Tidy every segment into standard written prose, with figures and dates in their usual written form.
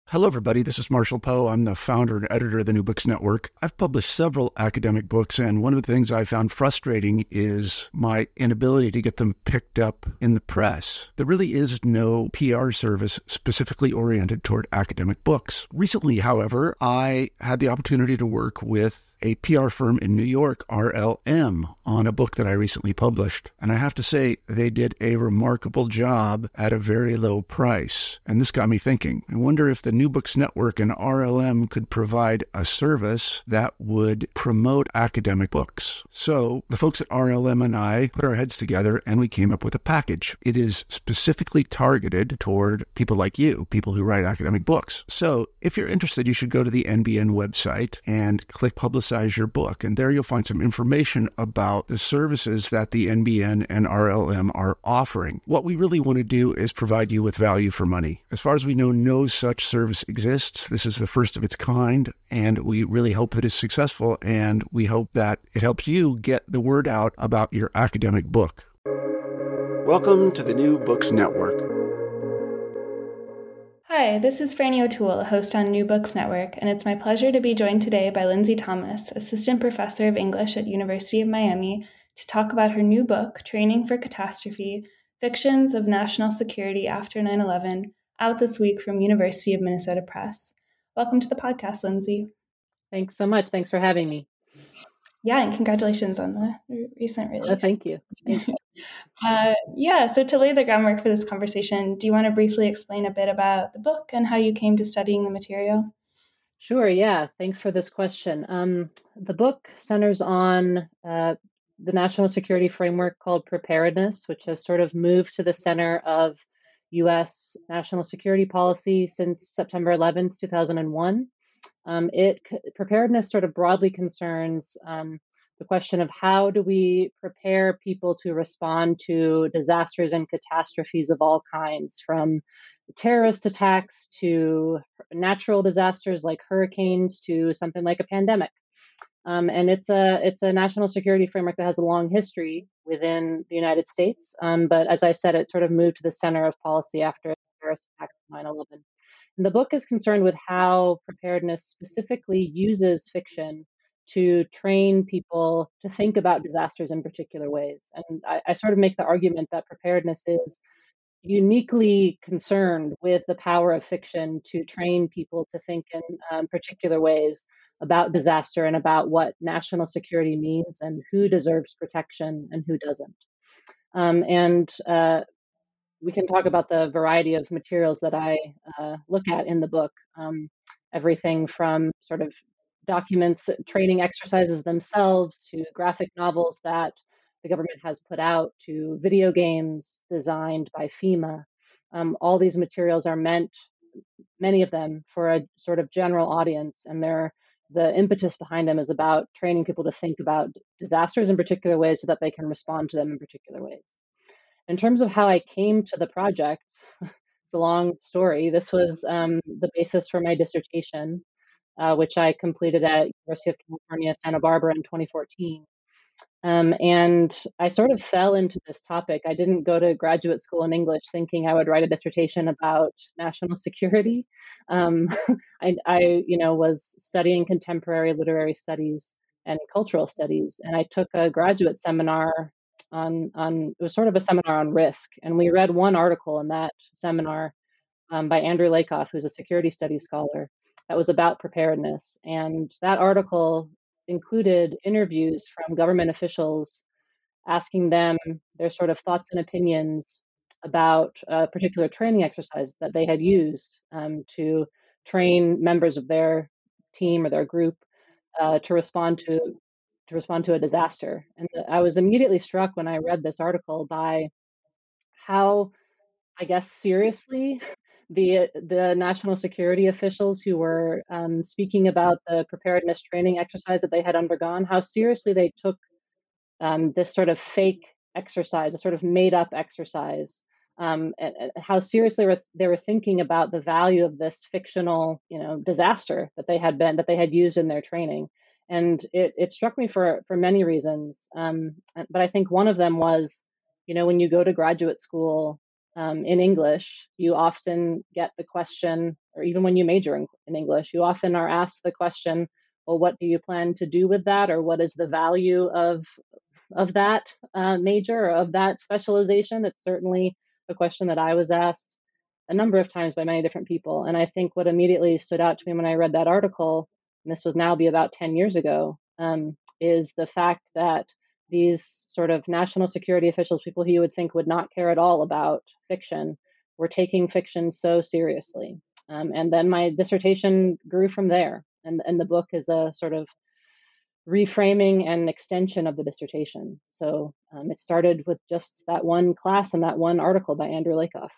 Hello, everybody. This is Marshall Poe. I'm the founder and editor of the New Books Network. I've published several academic books, and one of the things I found frustrating is my inability to get them picked up in the press. There really is no PR service specifically oriented toward academic books. Recently, however, I had the opportunity to work with a PR firm in New York, RLM, on a book that I recently published. And I have to say, they did a remarkable job at a very low price. And this got me thinking. I wonder if the New Books Network and RLM could provide a service that would promote academic books. So the folks at RLM and I put our heads together and we came up with a package. It is specifically targeted toward people like you, people who write academic books. So if you're interested, you should go to the NBN website and click Publicize Your Book. And there you'll find some information about the services that the NBN and RLM are offering. What we really want to do is provide you with value for money. As far as we know, no such service exists. This is the first of its kind, and we really hope that it's successful, and we hope that it helps you get the word out about your academic book. Welcome to the New Books Network. Hi, this is Franny O'Toole, host on New Books Network, and it's my pleasure to be joined today by Lindsay Thomas, Assistant Professor of English at University of Miami, to talk about her new book, Training for Catastrophe: Fictions of National Security After 9/11, out this week from University of Minnesota Press. Welcome to the podcast, Lindsay. Thanks so much. Thanks for having me. Yeah, and congratulations on the recent release. Thank you. Thanks. So to lay the groundwork for this conversation, do you want to briefly explain a bit about the book and how you came to studying the material? Sure, yeah. Thanks for this question. The book centers on the national security framework called Preparedness, which has sort of moved to the center of U.S. national security policy since September 11th, 2001. Preparedness sort of broadly concerns the question of how do we prepare people to respond to disasters and catastrophes of all kinds, from terrorist attacks to natural disasters like hurricanes to something like a pandemic. And it's a national security framework that has a long history within the United States. But as I said, it sort of moved to the center of policy after terrorist attacks of 9/11. And the book is concerned with how preparedness specifically uses fiction to train people to think about disasters in particular ways. And I sort of make the argument that preparedness is uniquely concerned with the power of fiction to train people to think in particular ways about disaster and about what national security means and who deserves protection and who doesn't. We can talk about the variety of materials that I look at in the book, everything from sort of documents, training exercises themselves, to graphic novels that the government has put out, to video games designed by FEMA. All these materials are meant, many of them, for a sort of general audience, and the impetus behind them is about training people to think about disasters in particular ways so that they can respond to them in particular ways. In terms of how I came to the project, it's a long story. This was the basis for my dissertation, which I completed at University of California, Santa Barbara in 2014. And I sort of fell into this topic. I didn't go to graduate school in English thinking I would write a dissertation about national security. I was studying contemporary literary studies and cultural studies, and I took a graduate seminar on it was sort of a seminar on risk, and we read one article in that seminar by Andrew Lakoff, who's a security studies scholar, that was about preparedness. And that article included interviews from government officials asking them their sort of thoughts and opinions about a particular training exercise that they had used to train members of their team or their group to respond to a disaster. And I was immediately struck when I read this article by how, I guess, seriously the national security officials who were speaking about the preparedness training exercise that they had undergone, how seriously they took this sort of fake exercise, a sort of made up exercise, and how seriously they were thinking about the value of this fictional, disaster that they had used in their training. And it struck me for many reasons. But I think one of them was, when you go to graduate school, in English, you often get the question, or even when you major in English, you often are asked the question, well, what do you plan to do with that? Or what is the value of that major, or of that specialization? It's certainly a question that I was asked a number of times by many different people. And I think what immediately stood out to me when I read that article, and this was now be about 10 years ago, is the fact that these sort of national security officials, people who you would think would not care at all about fiction, were taking fiction so seriously. And then my dissertation grew from there. And the book is a sort of reframing and extension of the dissertation. So it started with just that one class and that one article by Andrew Lakoff.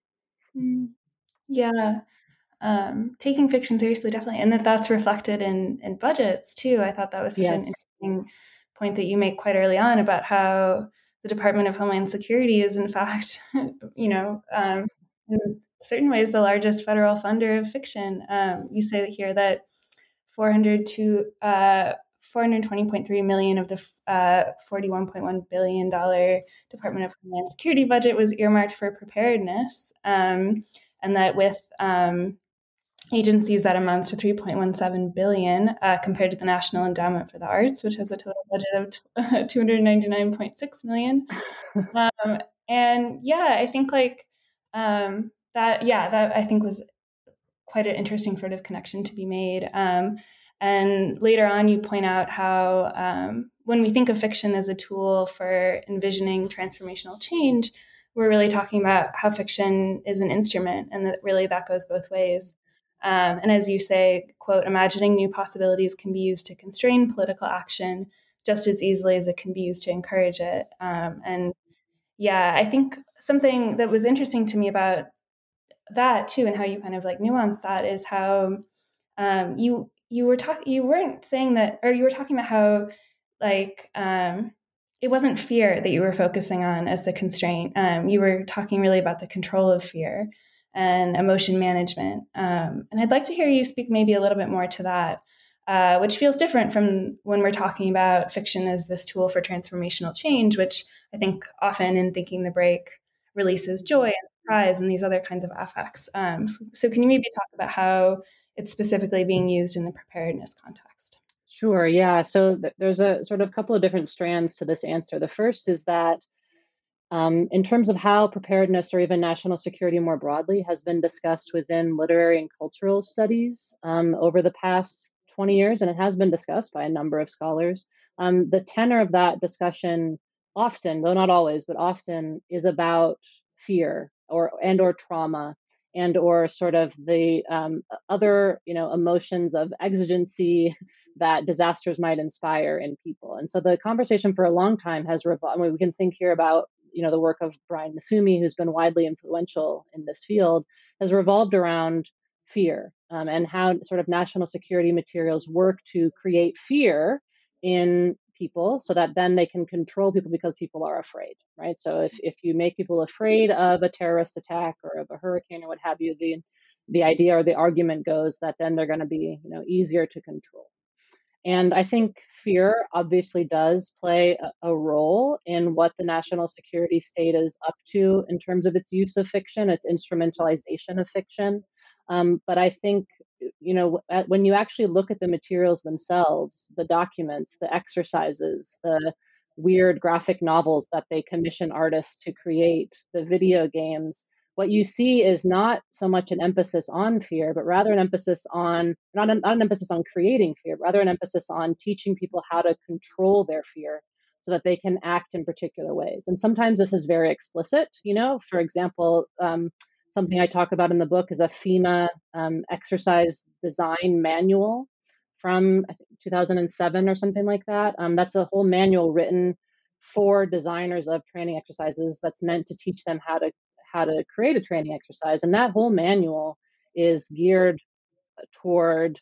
Yeah. Taking fiction seriously, definitely. And that's reflected in budgets too. I thought that was such an interesting point that you make quite early on about how the Department of Homeland Security is, in fact, in certain ways, the largest federal funder of fiction. You say here that 420.3 million of the $41.1 billion Department of Homeland Security budget was earmarked for preparedness, and that with agencies that amounts to 3.17 billion compared to the National Endowment for the Arts, which has a total budget of 299.6 million. And yeah, I think that I think was quite an interesting sort of connection to be made. And later on, you point out how when we think of fiction as a tool for envisioning transformational change, we're really talking about how fiction is an instrument, and that really that goes both ways. And as you say, quote, imagining new possibilities can be used to constrain political action just as easily as it can be used to encourage it. And yeah, I think something that was interesting to me about that too, and how you kind of like nuance that, is how you weren't saying that, or you were talking about how it wasn't fear that you were focusing on as the constraint. You were talking really about the control of fear and emotion management. And I'd like to hear you speak maybe a little bit more to that, which feels different from when we're talking about fiction as this tool for transformational change, which I think often in Thinking the Break releases joy and surprise and these other kinds of affects. So can you maybe talk about how it's specifically being used in the preparedness context? Sure, yeah. So there's a sort of couple of different strands to this answer. The first is that in terms of how preparedness, or even national security more broadly, has been discussed within literary and cultural studies over the past 20 years, and it has been discussed by a number of scholars. The tenor of that discussion often, though not always, but often, is about fear or trauma, and or sort of the other emotions of exigency that disasters might inspire in people. And so the conversation for a long time has revolved. I mean, we can think here about the work of Brian Masumi, who's been widely influential in this field, has revolved around fear and how sort of national security materials work to create fear in people so that then they can control people because people are afraid, right? So if you make people afraid of a terrorist attack or of a hurricane or what have you, the idea or the argument goes that then they're going to be easier to control. And I think fear obviously does play a role in what the national security state is up to in terms of its use of fiction, its instrumentalization of fiction. But I think, when you actually look at the materials themselves, the documents, the exercises, the weird graphic novels that they commission artists to create, the video games, what you see is not so much an emphasis on fear, but rather an emphasis on, not an emphasis on creating fear, but rather an emphasis on teaching people how to control their fear so that they can act in particular ways. And sometimes this is very explicit. For example, something I talk about in the book is a FEMA exercise design manual from, I think, 2007 or something like that. That's a whole manual written for designers of training exercises that's meant to teach them how to create a training exercise. And that whole manual is geared toward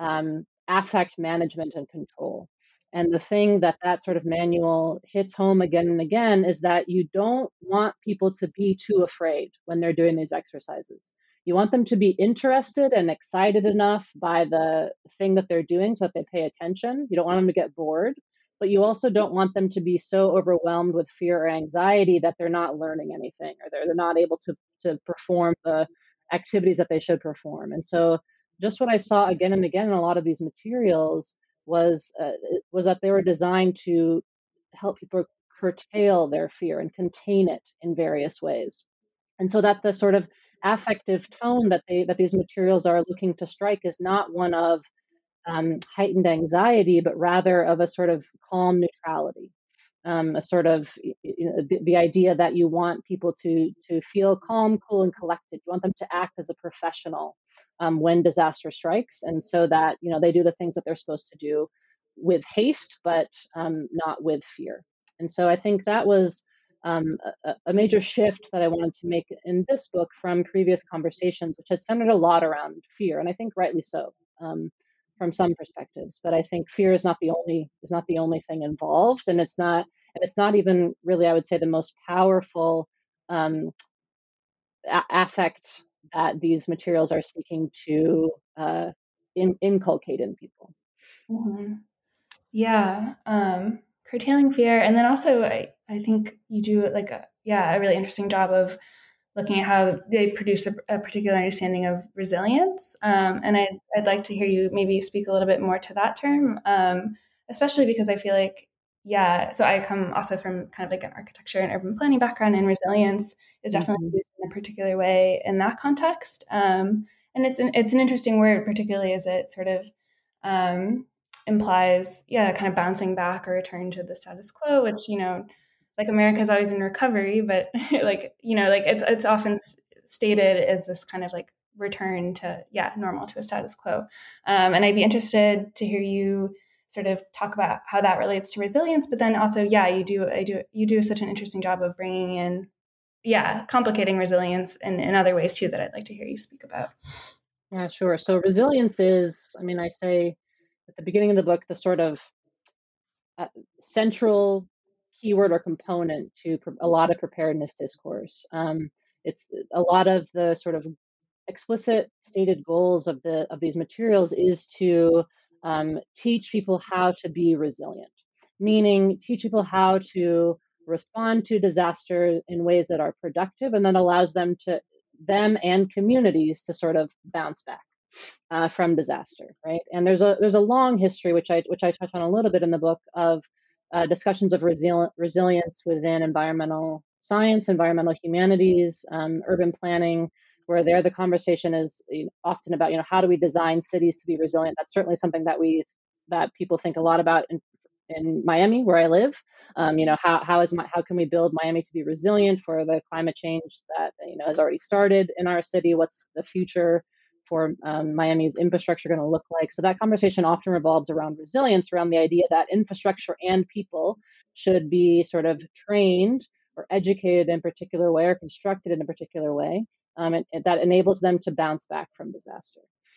affect management and control. And the thing that sort of manual hits home again and again is that you don't want people to be too afraid when they're doing these exercises. You want them to be interested and excited enough by the thing that they're doing so that they pay attention. You don't want them to get bored, but you also don't want them to be so overwhelmed with fear or anxiety that they're not learning anything, or they're not able to perform the activities that they should perform. And so just what I saw again and again in a lot of these materials was that they were designed to help people curtail their fear and contain it in various ways. And so that the sort of affective tone that these materials are looking to strike is not one of heightened anxiety, but rather of a sort of calm neutrality, a sort of the idea that you want people to feel calm, cool, and collected. You want them to act as a professional when disaster strikes, and so that they do the things that they're supposed to do with haste, but not with fear. And so I think that was a major shift that I wanted to make in this book from previous conversations, which had centered a lot around fear, and I think rightly so. From some perspectives, but I think fear is not the only thing involved, and it's not even really, I would say, the most powerful affect that these materials are seeking to inculcate in people. Mm-hmm. Yeah, curtailing fear, and then also I think you do like a really interesting job of looking at how they produce a particular understanding of resilience. And I'd like to hear you maybe speak a little bit more to that term, especially because I feel like, so I come also from kind of like an architecture and urban planning background, and resilience is definitely used in a particular way in that context. And it's an interesting word, particularly as it sort of implies, kind of bouncing back or return to the status quo, which, like America's always in recovery, but it's often stated as this kind of like return to normal, to a status quo. And I'd be interested to hear you sort of talk about how that relates to resilience, but then also, you do such an interesting job of bringing in, complicating resilience in other ways too that I'd like to hear you speak about. Yeah, sure. So resilience is, I say at the beginning of the book, the sort of central keyword or component to a lot of preparedness discourse. It's a lot of the sort of explicit stated goals of these materials is to teach people how to be resilient, meaning teach people how to respond to disaster in ways that are productive and that allows them and communities to sort of bounce back from disaster, right? And there's a long history, which I touch on a little bit in the book, of discussions of resilience within environmental science, environmental humanities, urban planning, where the conversation is often about how do we design cities to be resilient. That's certainly something that people think a lot about in Miami, where I live. How can we build Miami to be resilient for the climate change that has already started in our city? What's the future for Miami's infrastructure going to look like? So that conversation often revolves around resilience, around the idea that infrastructure and people should be sort of trained or educated in a particular way or constructed in a particular way, and that enables them to bounce back from disaster.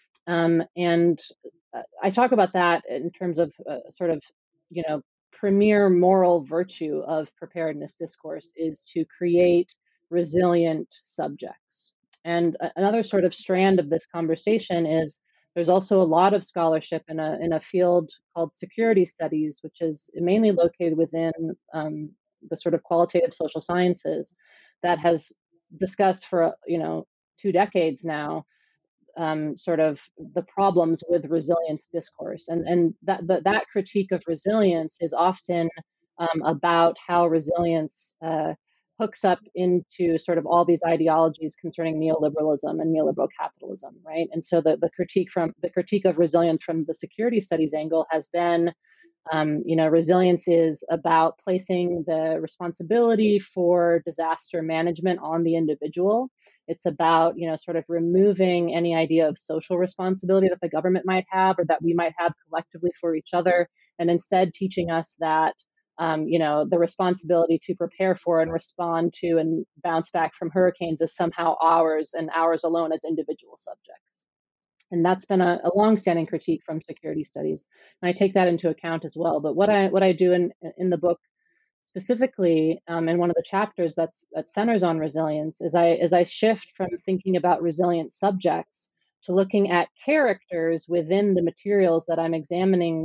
And I talk about that in terms of sort of, premier moral virtue of preparedness discourse is to create resilient subjects. And another sort of strand of this conversation is there's also a lot of scholarship in a field called security studies, which is mainly located within the sort of qualitative social sciences, that has discussed for 2 decades now sort of the problems with resilience discourse, and that critique of resilience is often about how resilience hooks up into sort of all these ideologies concerning neoliberalism and neoliberal capitalism, right? And so the critique of resilience from the security studies angle has been, resilience is about placing the responsibility for disaster management on the individual. It's about, sort of removing any idea of social responsibility that the government might have or that we might have collectively for each other, and instead teaching us that the responsibility to prepare for and respond to and bounce back from hurricanes is somehow ours and ours alone as individual subjects. And that's been a longstanding critique from security studies. And I take that into account as well. But what I do in the book specifically, in one of the chapters that centers on resilience, is I shift from thinking about resilient subjects to looking at characters within the materials that I'm examining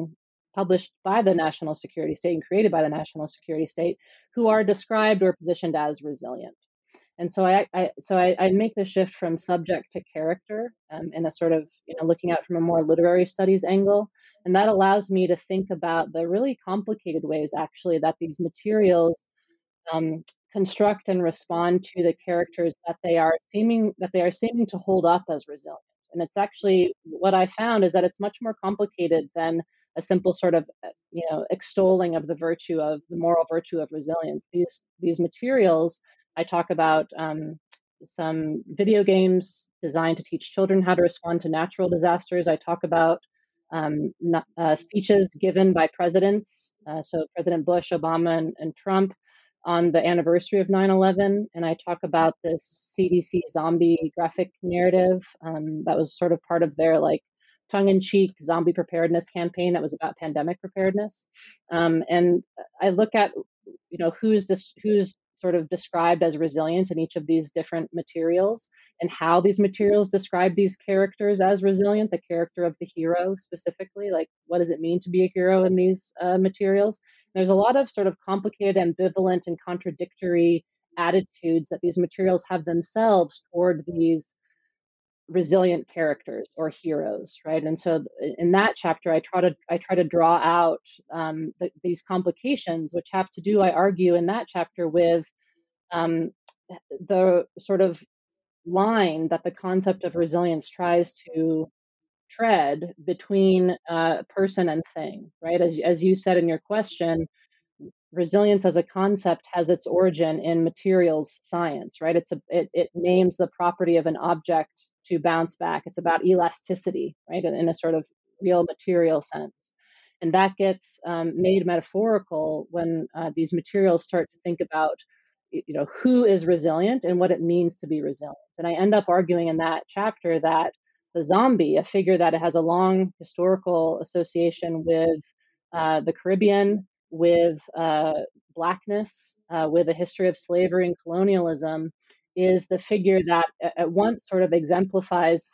published by the national security state and created by the national security state, who are described or positioned as resilient. And so I make the shift from subject to character, in a sort of, looking at it from a more literary studies angle. And that allows me to think about the really complicated ways, actually, that these materials construct and respond to the characters that they are seeming to hold up as resilient. And it's actually, what I found is that it's much more complicated than a simple sort of, extolling of the moral virtue of resilience. These materials, I talk about some video games designed to teach children how to respond to natural disasters. I talk about speeches given by presidents, so President Bush, Obama, and Trump, on the anniversary of 9/11. And I talk about this CDC zombie graphic narrative that was sort of part of their tongue-in-cheek zombie preparedness campaign that was about pandemic preparedness. And I look at, who's sort of described as resilient in each of these different materials, and how these materials describe these characters as resilient, the character of the hero specifically, like what does it mean to be a hero in these materials. There's a lot of sort of complicated, ambivalent, and contradictory attitudes that these materials have themselves toward these resilient characters or heroes, right? And so in that chapter, I try to draw out these complications, which have to do, I argue in that chapter, with the sort of line that the concept of resilience tries to tread between person and thing, right? As you said in your question, resilience as a concept has its origin in materials science, right? It names the property of an object to bounce back. It's about elasticity, right? In a sort of real material sense. And that gets made metaphorical when these materials start to think about, who is resilient and what it means to be resilient. And I end up arguing in that chapter that the zombie, a figure that has a long historical association with the Caribbean, with Blackness, with a history of slavery and colonialism, is the figure that at once sort of exemplifies,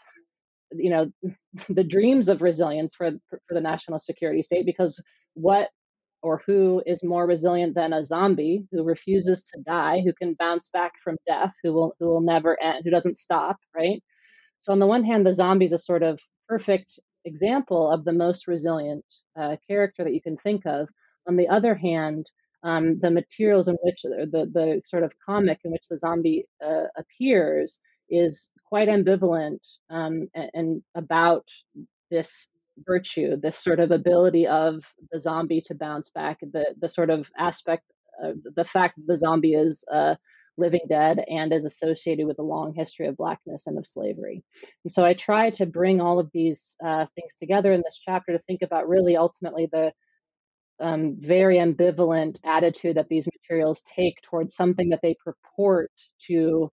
the dreams of resilience for the national security state, because what or who is more resilient than a zombie who refuses to die, who can bounce back from death, who will never end, who doesn't stop, right? So on the one hand, the zombie is a sort of perfect example of the most resilient character that you can think of. On the other hand, the materials in which the sort of comic in which the zombie appears is quite ambivalent and about this virtue, this sort of ability of the zombie to bounce back, the sort of aspect, the fact that the zombie is living dead and is associated with a long history of Blackness and of slavery. And so I try to bring all of these things together in this chapter to think about really ultimately the very ambivalent attitude that these materials take towards something that they purport to,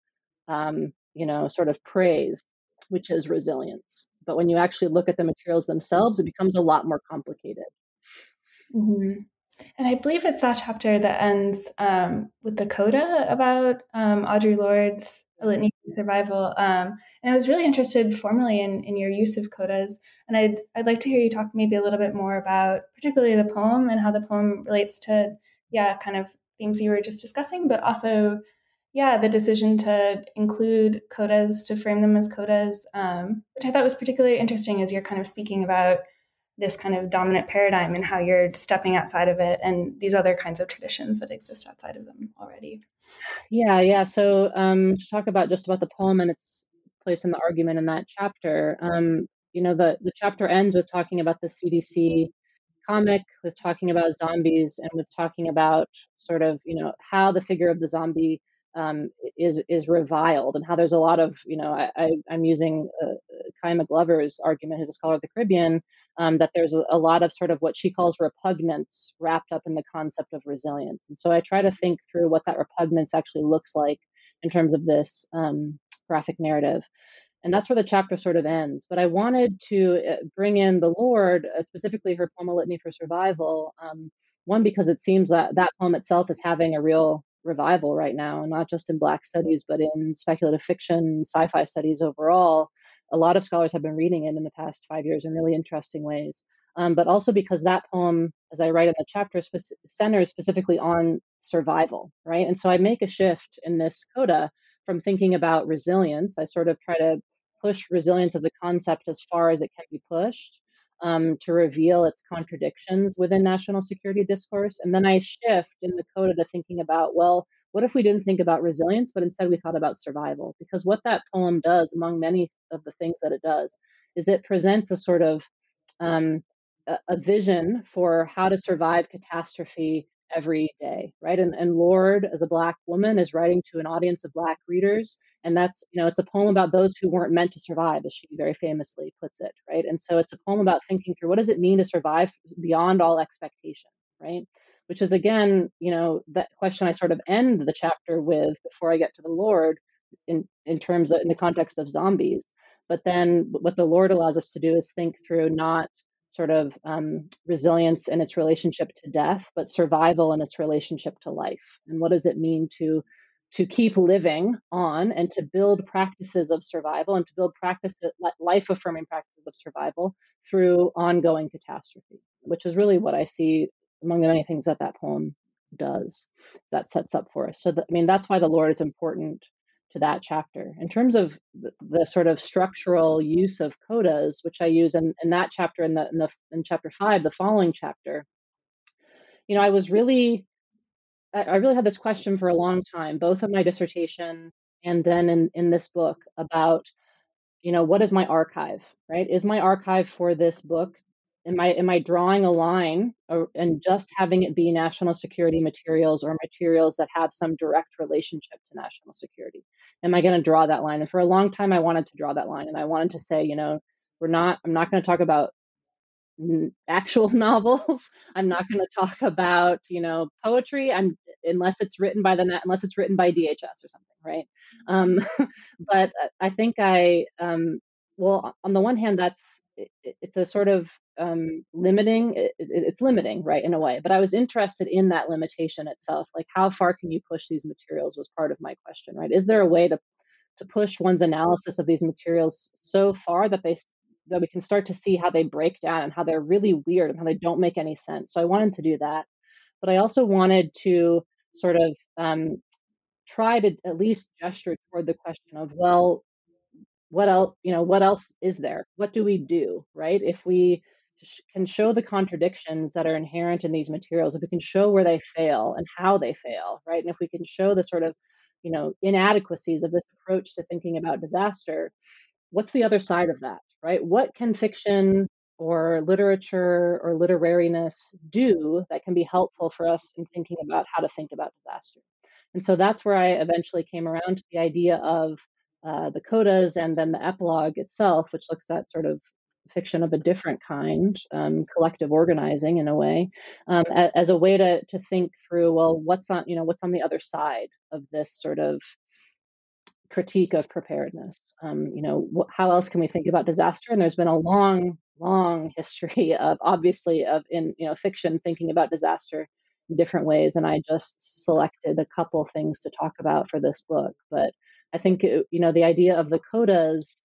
sort of praise, which is resilience. But when you actually look at the materials themselves, it becomes a lot more complicated. Mm-hmm. And I believe it's that chapter that ends with the coda about Audre Lorde's A Litany for Survival. And I was really interested formally in your use of codas. And I'd like to hear you talk maybe a little bit more about particularly the poem and how the poem relates to, kind of themes you were just discussing, but also, the decision to include codas, to frame them as codas, which I thought was particularly interesting as you're kind of speaking about this kind of dominant paradigm and how you're stepping outside of it and these other kinds of traditions that exist outside of them already. Yeah. So to talk about the poem and its place in the argument in that chapter, the chapter ends with talking about the CDC comic, with talking about zombies, and with talking about sort of, how the figure of the zombie is reviled, and how there's a lot of, I'm using Kaima Glover's argument, who's a scholar of the Caribbean, that there's a lot of sort of what she calls repugnance wrapped up in the concept of resilience. And so I try to think through what that repugnance actually looks like in terms of this graphic narrative. And that's where the chapter sort of ends. But I wanted to bring in the Lorde, specifically her poem, A Litany for Survival, one, because it seems that that poem itself is having a real revival right now, and not just in Black studies, but in speculative fiction, sci-fi studies overall. A lot of scholars have been reading it in the past 5 years in really interesting ways. but also because that poem, as I write in the chapter, centers specifically on survival, right? And so I make a shift in this coda from thinking about resilience. I sort of try to push resilience as a concept as far as it can be pushed, to reveal its contradictions within national security discourse. And then I shift in the coda to thinking about, well, what if we didn't think about resilience, but instead we thought about survival? Because what that poem does, among many of the things that it does, is it presents a sort of a vision for how to survive catastrophe every day, right? And Lorde, as a Black woman, is writing to an audience of Black readers, and that's, it's a poem about those who weren't meant to survive, as she very famously puts it, right? And so it's a poem about thinking through what does it mean to survive beyond all expectation, right? Which is, again, that question I sort of end the chapter with before I get to the Lorde, in terms of, in the context of zombies. But then what the Lorde allows us to do is think through not sort of resilience in its relationship to death, but survival in its relationship to life. And what does it mean to keep living on and to build practices of survival and to build life-affirming practices of survival through ongoing catastrophe, which is really what I see among the many things that poem does, that sets up for us. So that's why the Lorde is important to that chapter. In terms of the sort of structural use of codas, which I use in that chapter, in chapter 5, the following chapter, I really had this question for a long time, both in my dissertation and then in this book, about, what is my archive, right? Is my archive for this book, am I drawing a line and just having it be national security materials or materials that have some direct relationship to national security? Am I going to draw that line? And for a long time, I wanted to draw that line, and I wanted to say, I'm not going to talk about actual novels. I'm not going to talk about, poetry. Unless it's written by DHS or something, right? But I think well, on the one hand, it's a sort of limiting. It's limiting, right, in a way. But I was interested in that limitation itself. Like, how far can you push these materials was part of my question, right? Is there a way to push one's analysis of these materials so far that we can start to see how they break down and how they're really weird and how they don't make any sense? So I wanted to do that. But I also wanted to sort of try to at least gesture toward the question of, well, what else is there? What do we do, right? If we can show the contradictions that are inherent in these materials, if we can show where they fail and how they fail, right? And if we can show the sort of, inadequacies of this approach to thinking about disaster, what's the other side of that, right? What can fiction or literature or literariness do that can be helpful for us in thinking about how to think about disaster? And so that's where I eventually came around to the idea of the codas, and then the epilogue itself, which looks at sort of fiction of a different kind, collective organizing in a way, as a way to think through, well, what's on the other side of this sort of critique of preparedness? How else can we think about disaster? And there's been a long history of, obviously, in fiction thinking about disaster in different ways, and I just selected a couple things to talk about for this book. But I think the idea of the codas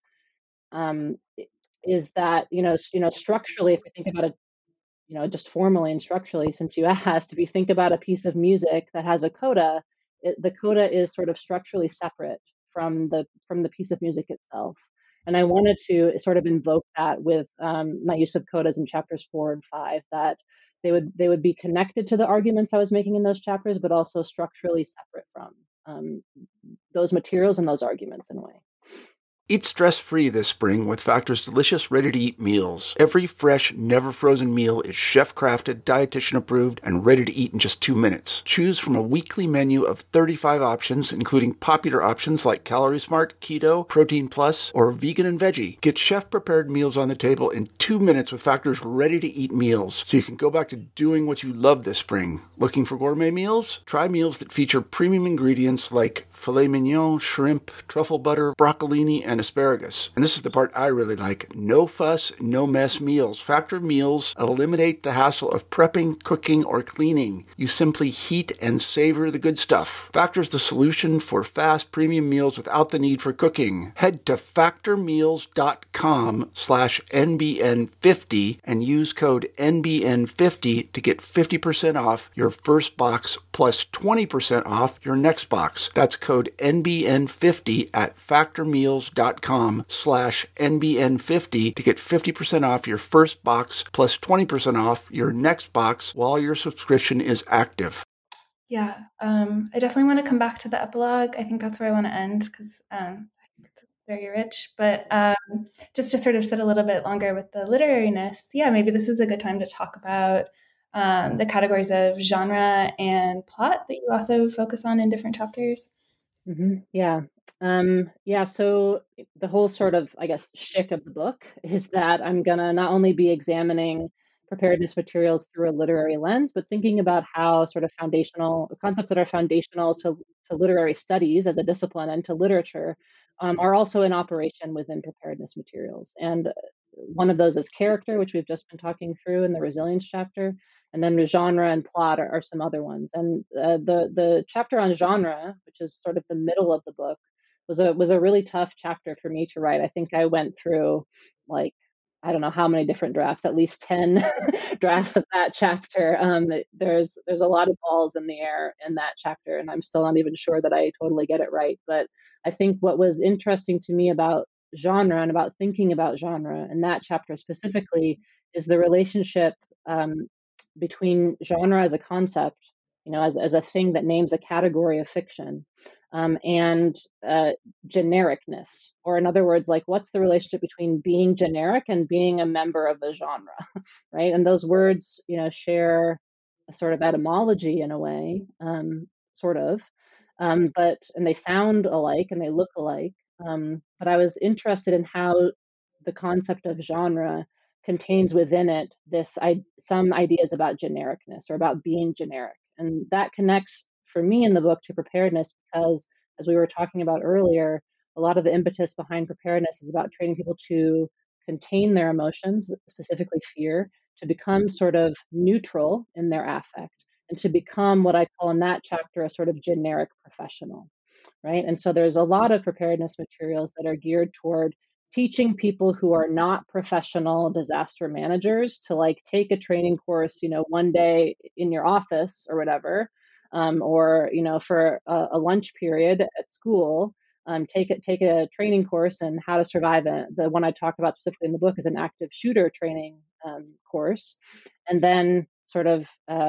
is that structurally, if we think about it, just formally and structurally, since you asked, if you think about a piece of music that has a coda, the coda is sort of structurally separate from the piece of music itself. And I wanted to sort of invoke that with my use of codas in chapters 4 and 5, that they would be connected to the arguments I was making in those chapters, but also structurally separate from those materials and those arguments in a way. Eat stress-free this spring with Factor's delicious, ready-to-eat meals. Every fresh, never-frozen meal is chef-crafted, dietitian-approved, and ready to eat in just 2 minutes. Choose from a weekly menu of 35 options, including popular options like Calorie Smart, Keto, Protein Plus, or Vegan and Veggie. Get chef-prepared meals on the table in 2 minutes with Factor's ready-to-eat meals, so you can go back to doing what you love this spring. Looking for gourmet meals? Try meals that feature premium ingredients like filet mignon, shrimp, truffle butter, broccolini, and and asparagus. And this is the part I really like. No fuss, no mess meals. Factor meals eliminate the hassle of prepping, cooking, or cleaning. You simply heat and savor the good stuff. Factor's the solution for fast premium meals without the need for cooking. Head to factormeals.com/NBN50 and use code NBN50 to get 50% off your first box plus 20% off your next box. That's code NBN50 at factormeals.com/NBN50 to get 50% off your first box plus 20% off your next box while your subscription is active. Yeah, I definitely want to come back to the epilogue. I think that's where I want to end because I think it's very rich. But just to sort of sit a little bit longer with the literariness, yeah, maybe this is a good time to talk about the categories of genre and plot that you also focus on in different chapters. Yeah. So the whole sort of, I guess, shtick of the book is that I'm going to not only be examining preparedness materials through a literary lens, but thinking about how sort of foundational concepts that are foundational to literary studies as a discipline and to literature are also in operation within preparedness materials. And one of those is character, which we've just been talking through in the resilience chapter. And then the genre and plot are some other ones. And the chapter on genre, which is sort of the middle of the book, was a really tough chapter for me to write. I think I went through like I don't know how many different drafts, at least 10 drafts of that chapter. There's a lot of balls in the air in that chapter, and I'm still not even sure that I totally get it right. But I think what was interesting to me about genre and about thinking about genre in that chapter specifically is the relationship between genre as a concept, as a thing that names a category of fiction, and genericness, or in other words, like what's the relationship between being generic and being a member of the genre, right? And those words, share a sort of etymology in a way, sort of, and they sound alike and they look alike. But I was interested in how the concept of genre contains within it some ideas about genericness or about being generic. And that connects for me in the book to preparedness because, as we were talking about earlier, a lot of the impetus behind preparedness is about training people to contain their emotions, specifically fear, to become sort of neutral in their affect, and to become what I call in that chapter a sort of generic professional, right? And so there's a lot of preparedness materials that are geared toward teaching people who are not professional disaster managers to like take a training course, one day in your office or whatever, or for a lunch period at school, take a training course and how to survive it. The one I talk about specifically in the book is an active shooter training course, and then sort of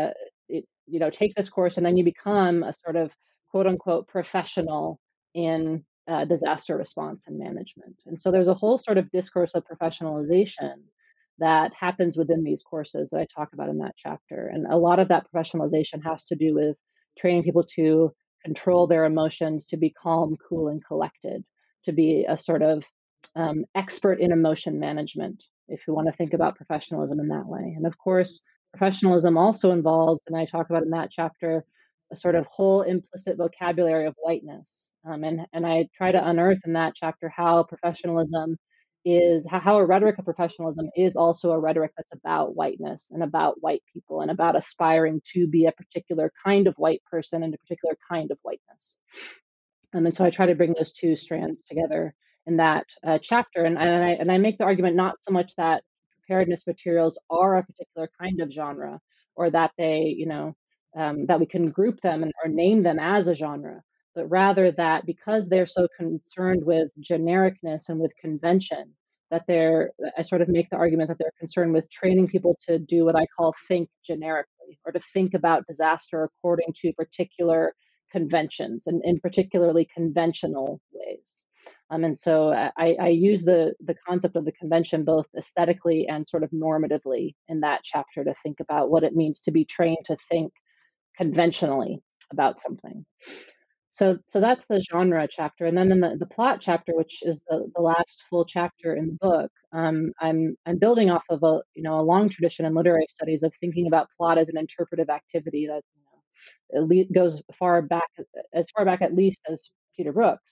take this course and then you become a sort of quote unquote professional in disaster response and management. And so there's a whole sort of discourse of professionalization that happens within these courses that I talk about in that chapter. And a lot of that professionalization has to do with training people to control their emotions, to be calm, cool, and collected, to be a sort of expert in emotion management, if you want to think about professionalism in that way. And of course, professionalism also involves, and I talk about in that chapter, a sort of whole implicit vocabulary of whiteness. And I try to unearth in that chapter how professionalism is, how a rhetoric of professionalism is also a rhetoric that's about whiteness and about white people and about aspiring to be a particular kind of white person and a particular kind of whiteness. And so I try to bring those two strands together in that chapter. And I make the argument not so much that preparedness materials are a particular kind of genre, or that they, that we can group them or name them as a genre, but rather that because they're so concerned with genericness and with convention, that I sort of make the argument that they're concerned with training people to do what I call think generically, or to think about disaster according to particular conventions and in particularly conventional ways. And so I use the concept of the convention both aesthetically and sort of normatively in that chapter to think about what it means to be trained to think conventionally about something. So that's the genre chapter. And then in the plot chapter, which is the last full chapter in the book, I'm building off of a long tradition in literary studies of thinking about plot as an interpretive activity that goes as far back at least as Peter Brooks.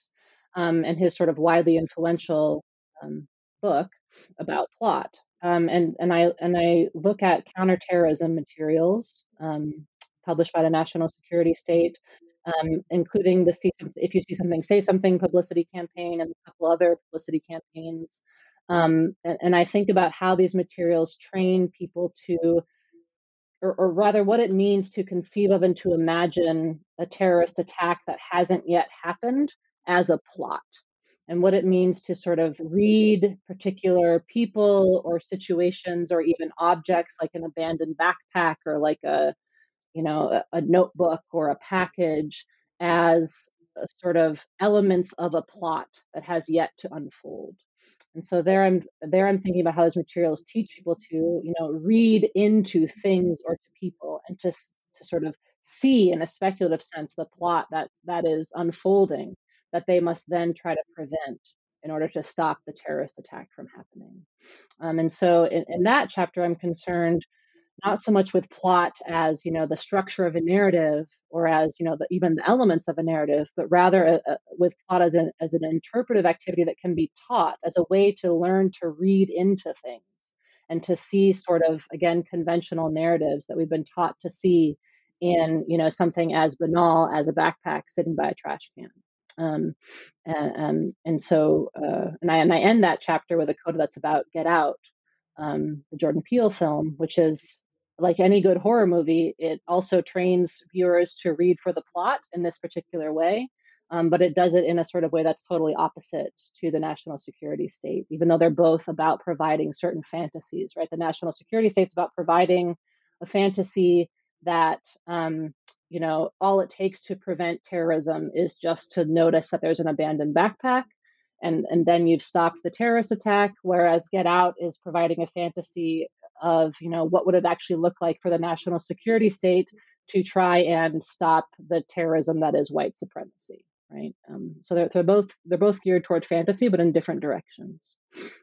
and his sort of widely influential book about plot. And I look at counterterrorism materials published by the National Security State, including the If You See Something, Say Something publicity campaign and a couple other publicity campaigns. And I think about how these materials train people to, or rather what it means to conceive of and to imagine a terrorist attack that hasn't yet happened as a plot, and what it means to sort of read particular people or situations or even objects like an abandoned backpack or like a notebook or a package as a sort of elements of a plot that has yet to unfold. And so there I'm thinking about how those materials teach people to, read into things or to people, and to sort of see in a speculative sense the plot that is unfolding, that they must then try to prevent in order to stop the terrorist attack from happening. And so in that chapter, I'm concerned not so much with plot as, the structure of a narrative, or as, even the elements of a narrative, but rather with plot as an interpretive activity that can be taught as a way to learn to read into things and to see sort of, again, conventional narratives that we've been taught to see in, something as banal as a backpack sitting by a trash can. And so I end that chapter with a coda that's about Get Out, the Jordan Peele film, which is, like any good horror movie, it also trains viewers to read for the plot in this particular way, but it does it in a sort of way that's totally opposite to the national security state, even though they're both about providing certain fantasies, right? The national security state's about providing a fantasy that, all it takes to prevent terrorism is just to notice that there's an abandoned backpack, and then you've stopped the terrorist attack, whereas Get Out is providing a fantasy of, what would it actually look like for the national security state to try and stop the terrorism that is white supremacy, right? So they're both geared toward fantasy, but in different directions.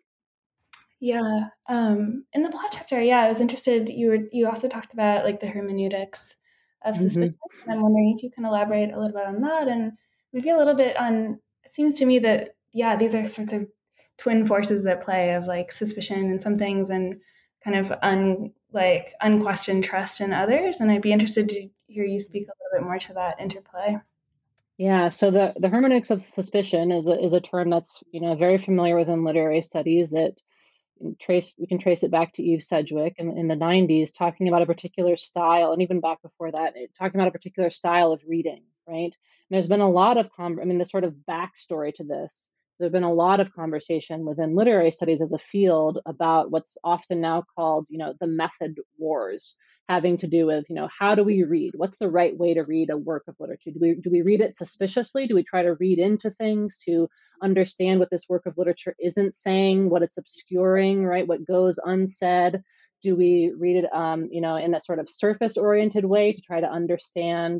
Yeah. In the plot chapter, I was interested. You also talked about like the hermeneutics of suspicion, and I'm wondering if you can elaborate a little bit on that, and maybe a little bit on. It seems to me that these are sorts of twin forces at play of like suspicion in some things and kind of unquestioned trust in others. And I'd be interested to hear you speak a little bit more to that interplay. Yeah, so the hermeneutics of suspicion is a term that's very familiar within literary studies. We can trace it back to Eve Sedgwick in the 90s, talking about a particular style, and even back before that, talking about a particular style of reading, right? And there's been a lot of the sort of backstory to this. There's been a lot of conversation within literary studies as a field about what's often now called, the method wars, having to do with, how do we read? What's the right way to read a work of literature? Do we read it suspiciously? Do we try to read into things to understand what this work of literature isn't saying, what it's obscuring, right? What goes unsaid? Do we read it, in a sort of surface-oriented way to try to understand,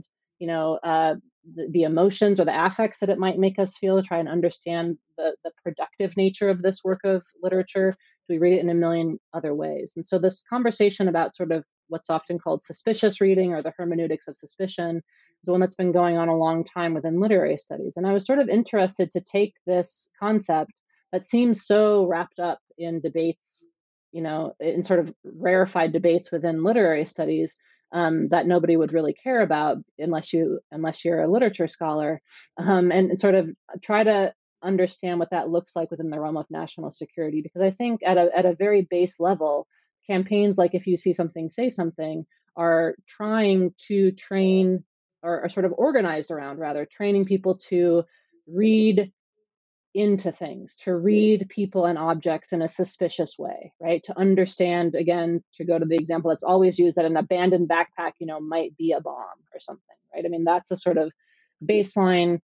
the emotions or the affects that it might make us feel, to try and understand the productive nature of this work of literature? Do we read it in a million other ways? And so this conversation about sort of what's often called suspicious reading, or the hermeneutics of suspicion, is one that's been going on a long time within literary studies. And I was sort of interested to take this concept that seems so wrapped up in debates, in sort of rarefied debates within literary studies, that nobody would really care about unless you're a literature scholar, and sort of try to understand what that looks like within the realm of national security. Because I think at a very base level, campaigns like If You See Something, Say Something are trying to train, or are sort of organized around, rather, training people to read into things, to read people and objects in a suspicious way, right? To understand, again, to go to the example that's always used, that an abandoned backpack, might be a bomb or something, right? I mean, that's a sort of baseline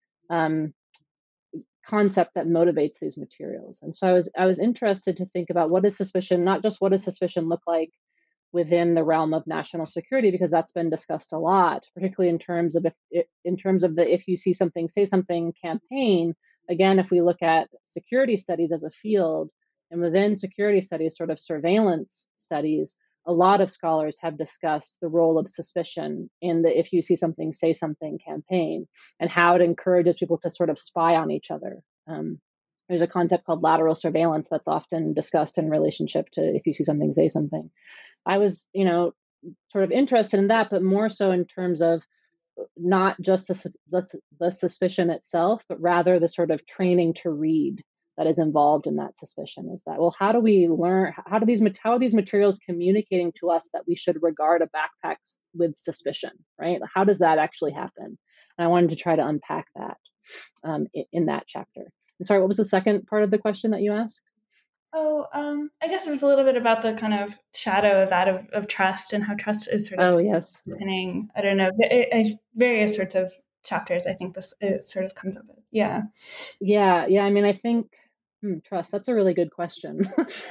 concept that motivates these materials. And so I was interested to think about what is suspicion, not just what does suspicion look like within the realm of national security, because that's been discussed a lot, particularly in terms of the If You See Something, Say Something campaign. Again, if we look at security studies as a field, and within security studies, sort of surveillance studies, a lot of scholars have discussed the role of suspicion in the If You See Something, Say Something campaign, and how it encourages people to sort of spy on each other, There's a concept called lateral surveillance that's often discussed in relationship to if you see something, say something. I was, sort of interested in that, but more so in terms of not just the suspicion itself, but rather the sort of training to read that is involved in that suspicion. Is that, well, how do we learn? How are these materials communicating to us that we should regard a backpack with suspicion, right? How does that actually happen? And I wanted to try to unpack that in that chapter. And sorry, what was the second part of the question that you asked? Oh, I guess it was a little bit about the kind of shadow of that of trust and how trust is sort of yes. happening. I don't know, various sorts of chapters. I think it sort of comes up with. Yeah. I mean, I think trust. That's a really good question.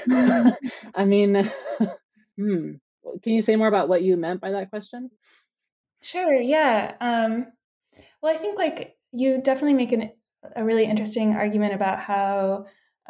I mean, can you say more about what you meant by that question? Sure. Yeah. Well, I think like you definitely make a really interesting argument about how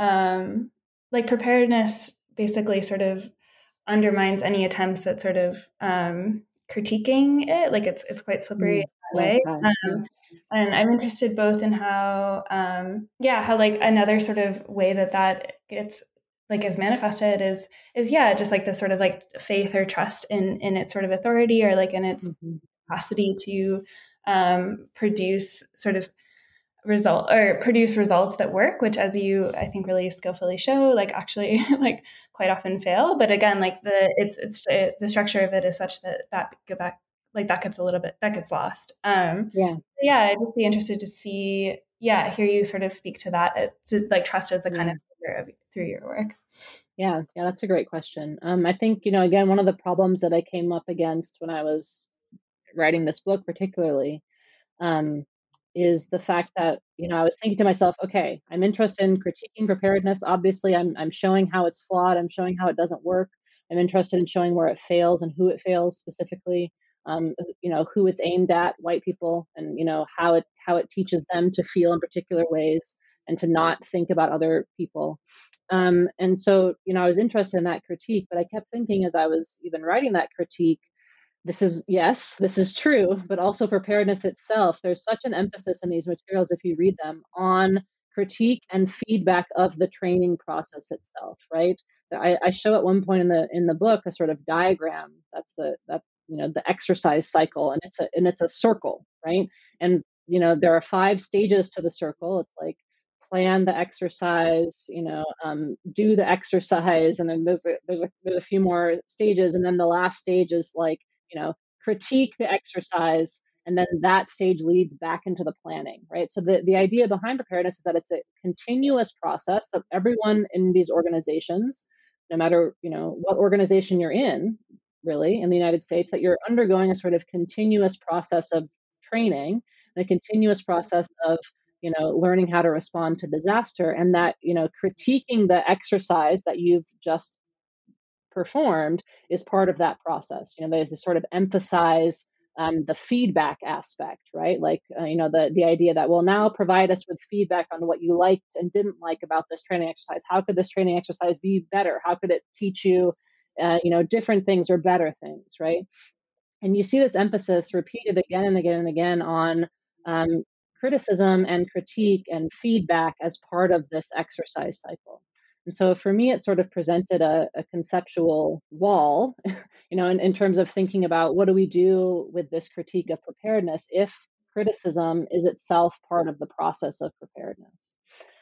like preparedness basically sort of undermines any attempts at sort of critiquing it. Like it's quite slippery in that way. And I'm interested both in how how like another sort of way that gets like is manifested is just like this sort of like faith or trust in its sort of authority or like in its capacity to produce sort of produce results that work, which as you I think really skillfully show like actually like quite often fail. But again, like the structure of it is such that gets a little bit that gets lost. I'd just be interested to see hear you sort of speak to that to like trust as a kind of through your work. Yeah, that's a great question. I think, again, one of the problems that I came up against when I was writing this book particularly is the fact that, I was thinking to myself, okay, I'm interested in critiquing preparedness. Obviously, I'm showing how it's flawed. I'm showing how it doesn't work. I'm interested in showing where it fails and who it fails specifically, who it's aimed at, white people, and, how it teaches them to feel in particular ways and to not think about other people. And so, I was interested in that critique, but I kept thinking as I was even writing that critique, this is true, but also preparedness itself. There's such an emphasis in these materials, if you read them, on critique and feedback of the training process itself, right? I show at one point in the book a sort of diagram. That's the exercise cycle, and it's a circle, right? And there are 5 stages to the circle. It's like plan the exercise, do the exercise, and then there's a few more stages, and then the last stage is like critique the exercise, and then that stage leads back into the planning, right? So the idea behind preparedness is that it's a continuous process that everyone in these organizations, no matter what organization you're in, really in the United States, that you're undergoing a sort of continuous process of training and a continuous process of learning how to respond to disaster, and that critiquing the exercise that you've just performed is part of that process. They sort of emphasize the feedback aspect, right? Like, the idea that, well, now provide us with feedback on what you liked and didn't like about this training exercise. How could this training exercise be better? How could it teach you, different things or better things, right? And you see this emphasis repeated again and again and again on criticism and critique and feedback as part of this exercise cycle. And so for me, it sort of presented a conceptual wall, in terms of thinking about what do we do with this critique of preparedness if criticism is itself part of the process of preparedness.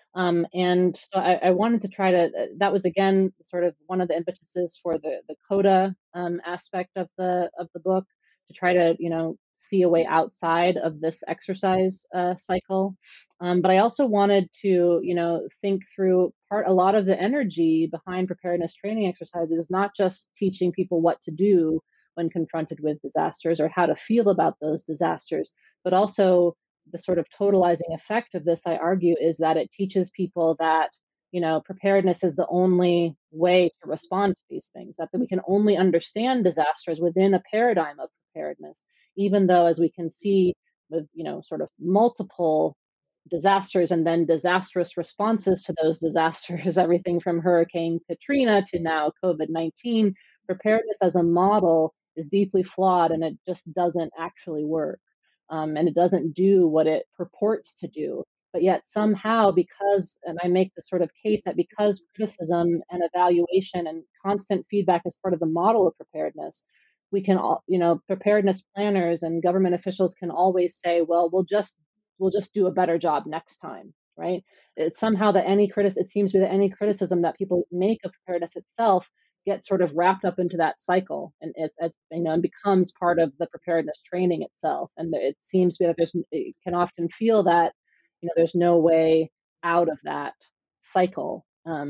And so I wanted to try to, that was again, sort of one of the impetuses for the coda aspect of the book, to try to, see a way outside of this exercise cycle. But I also wanted to, think through a lot of the energy behind preparedness training exercises is not just teaching people what to do when confronted with disasters or how to feel about those disasters, but also the sort of totalizing effect of this, I argue, is that it teaches people that, preparedness is the only way to respond to these things, that we can only understand disasters within a paradigm of preparedness, even though, as we can see with, sort of multiple disasters and then disastrous responses to those disasters, everything from Hurricane Katrina to now COVID-19, preparedness as a model is deeply flawed, and it just doesn't actually work. And it doesn't do what it purports to do. but yet somehow, because, and I make the sort of case that because criticism and evaluation and constant feedback is part of the model of preparedness, we can all, preparedness planners and government officials can always say, well, we'll just do a better job next time, right? It's somehow that it seems to be that any criticism that people make of preparedness itself gets sort of wrapped up into that cycle, and and becomes part of the preparedness training itself. And it seems to be that it can often feel that there's no way out of that cycle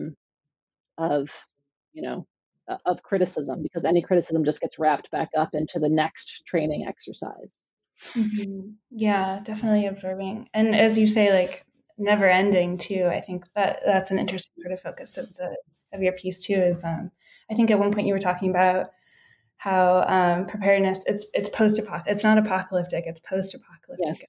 of you know of criticism, because any criticism just gets wrapped back up into the next training exercise. Mm-hmm. Yeah, definitely absorbing. And as you say, like never ending too. I think that's an interesting sort of focus of your piece too, is I think at one point you were talking about how preparedness, it's post-apocalyptic. It's not apocalyptic, it's post-apocalyptic.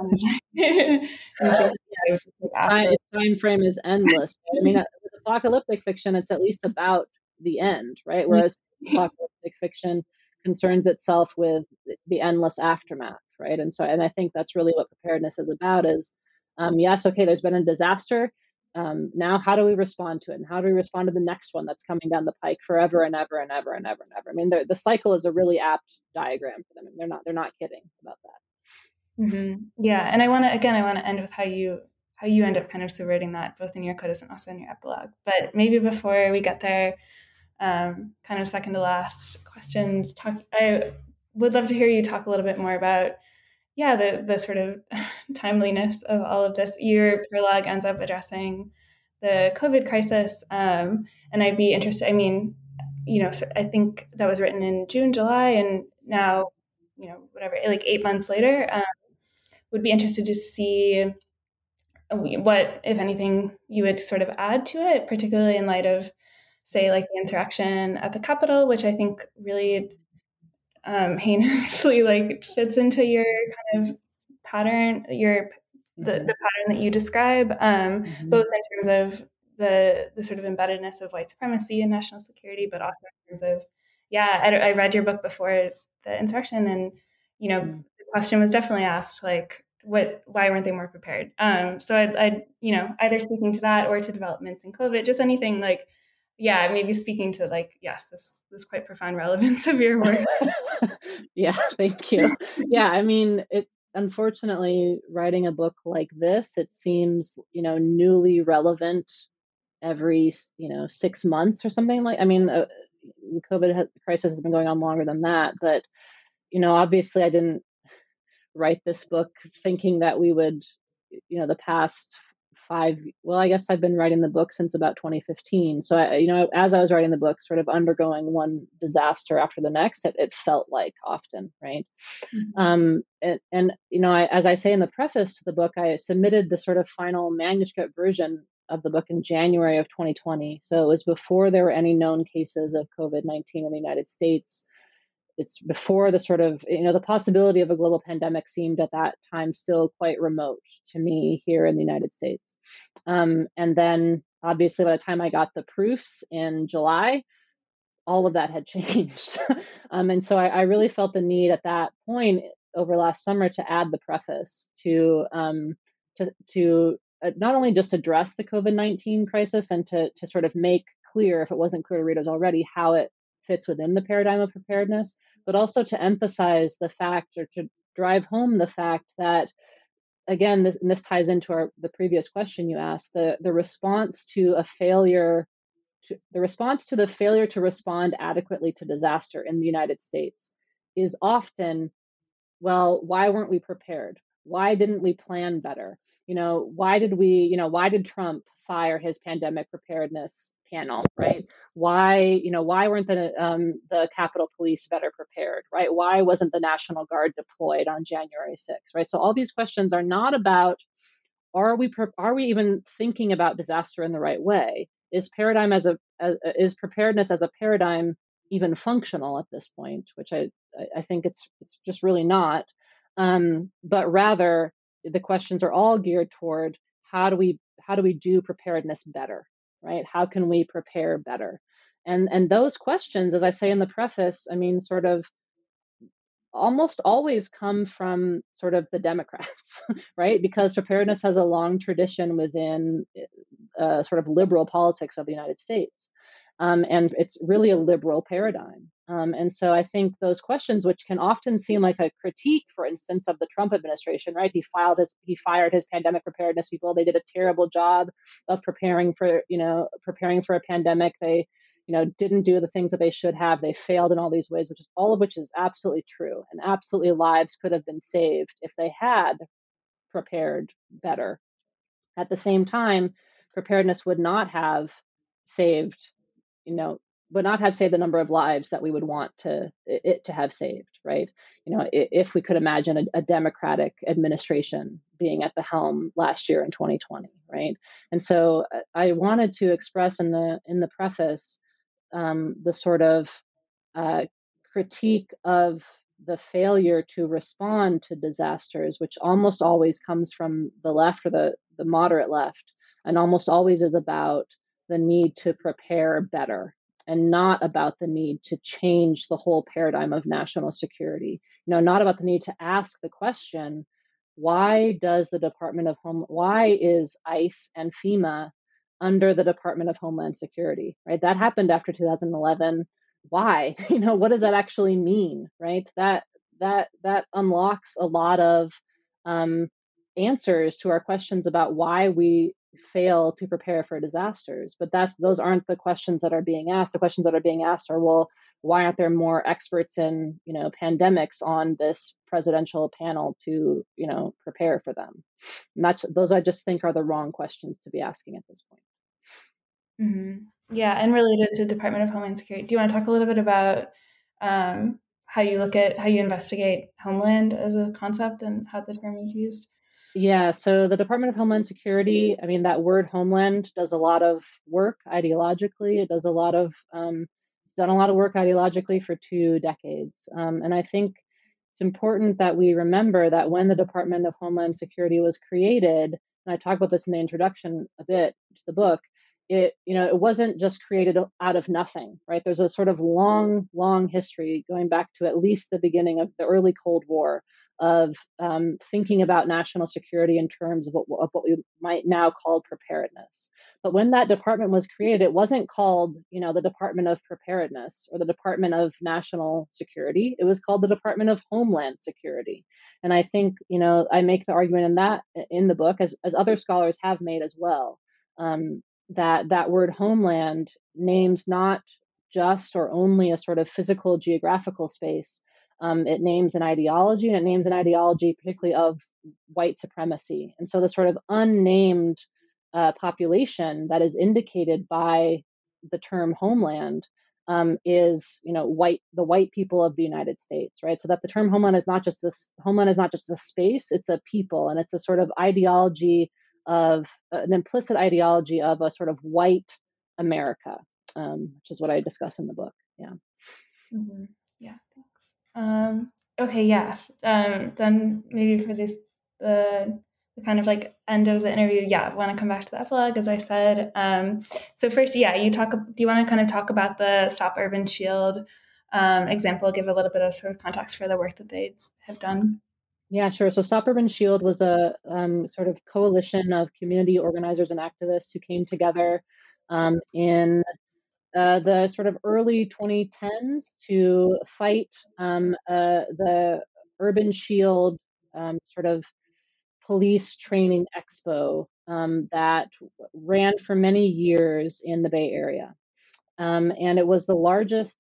Yes. Yes. Its time frame is endless. I mean, with apocalyptic fiction, it's at least about the end, right? Whereas apocalyptic fiction concerns itself with the endless aftermath, right? And I think that's really what preparedness is about, is yes, okay, there's been a disaster. Now, how do we respond to it? And how do we respond to the next one that's coming down the pike forever and ever and ever and ever and ever? I mean, the cycle is a really apt diagram for them. And they're not kidding about that. Mm-hmm. Yeah. And I want to end with how you end up kind of subverting that, both in your coda and also in your epilogue. But maybe before we get there, kind of second to last questions, I would love to hear you talk a little bit more about the sort of timeliness of all of this. Your prologue ends up addressing the COVID crisis, and I'd be interested. I mean, so I think that was written in June, July, and now, whatever, like 8 months later, would be interested to see what, if anything, you would sort of add to it, particularly in light of, say, like the insurrection at the Capitol, which I think really heinously like fits into your kind of pattern, the pattern that you describe, both in terms of the sort of embeddedness of white supremacy and national security, but also in terms of, I read your book before the insurrection, and the question was definitely asked, like, why weren't they more prepared? So I'd either speaking to that or to developments in COVID, just anything like, maybe speaking to like, yes, this quite profound relevance of your work. Yeah, thank you. Yeah, I mean, unfortunately, writing a book like this, it seems, newly relevant every, 6 months or something like. I mean, the COVID crisis has been going on longer than that, but obviously, I didn't write this book thinking that we would, the past I guess I've been writing the book since about 2015. So as I was writing the book, sort of undergoing one disaster after the next, it felt like often, right? Mm-hmm. As I say in the preface to the book, I submitted the sort of final manuscript version of the book in January of 2020. So it was before there were any known cases of COVID-19 in the United States. It's before the sort of, the possibility of a global pandemic seemed at that time still quite remote to me here in the United States. And then obviously by the time I got the proofs in July, all of that had changed. And so I really felt the need at that point over last summer to add the preface to not only just address the COVID-19 crisis and to sort of make clear, if it wasn't clear to readers already, how it fits within the paradigm of preparedness, but also to emphasize the fact, or to drive home the fact that, again, this ties into the previous question you asked, the response to a failure, the response to the failure to respond adequately to disaster in the United States is often, well, why weren't we prepared? Why didn't we plan better? Why did Trump fire his pandemic preparedness panel, right? Why weren't the Capitol Police better prepared, right? Why wasn't the National Guard deployed on January 6th, right? So all these questions are not about, are we even thinking about disaster in the right way? Is preparedness as a paradigm even functional at this point? Which I think it's just really not. But rather, the questions are all geared toward how do we do preparedness better, right? How can we prepare better? And those questions, as I say in the preface, I mean, sort of almost always come from sort of the Democrats, right? Because preparedness has a long tradition within sort of liberal politics of the United States. And it's really a liberal paradigm. And so I think those questions, which can often seem like a critique, for instance, of the Trump administration, right? He fired his pandemic preparedness people. They did a terrible job of preparing for a pandemic. They didn't do the things that they should have. They failed in all these ways, all of which is absolutely true. And absolutely lives could have been saved if they had prepared better. At the same time, preparedness would not have saved, the number of lives that we would want it to have saved, right? If we could imagine a Democratic administration being at the helm last year in 2020, right? And so I wanted to express in the preface the sort of critique of the failure to respond to disasters, which almost always comes from the left or the moderate left, and almost always is about the need to prepare better and not about the need to change the whole paradigm of national security. Not about the need to ask the question, why is ICE and FEMA under the Department of Homeland Security, right? That happened after 2011. Why? What does that actually mean, right? That unlocks a lot of answers to our questions about why we fail to prepare for disasters. But those aren't the questions that are being asked. The questions that are being asked are, well, why aren't there more experts in pandemics on this presidential panel to prepare for them? And those I just think are the wrong questions to be asking at this point. Mm-hmm. Yeah, and related to Department of Homeland Security, do you want to talk a little bit about how you investigate Homeland as a concept and how the term is used? Yeah, so the Department of Homeland Security, I mean, that word homeland does a lot of work ideologically. It's done a lot of work ideologically for 2 decades. And I think it's important that we remember that when the Department of Homeland Security was created, and I talk about this in the introduction a bit to the book, it wasn't just created out of nothing, right? There's a sort of long, long history going back to at least the beginning of the early Cold War of thinking about national security in terms of what we might now call preparedness. But when that department was created, it wasn't called, the Department of Preparedness or the Department of National Security. It was called the Department of Homeland Security. And I think, I make the argument in the book, as other scholars have made as well, that word homeland names not just or only a sort of physical geographical space. It names an ideology, and it names an ideology particularly of white supremacy. And so the sort of unnamed population that is indicated by the term homeland is, the white people of the United States, right? So that the term homeland is not just a space; it's a people, and it's a sort of ideology of an implicit ideology of a sort of white America, which is what I discuss in the book. Yeah. Mm-hmm. Yeah. Thanks. Okay. Yeah. Then maybe for the kind of like end of the interview, I want to come back to the epilogue, as I said. So first, do you want to kind of talk about the Stop Urban Shield example, give a little bit of sort of context for the work that they have done? Yeah, sure. So Stop Urban Shield was a sort of coalition of community organizers and activists who came together in the sort of early 2010s to fight the Urban Shield sort of police training expo that ran for many years in the Bay Area. And it was the largest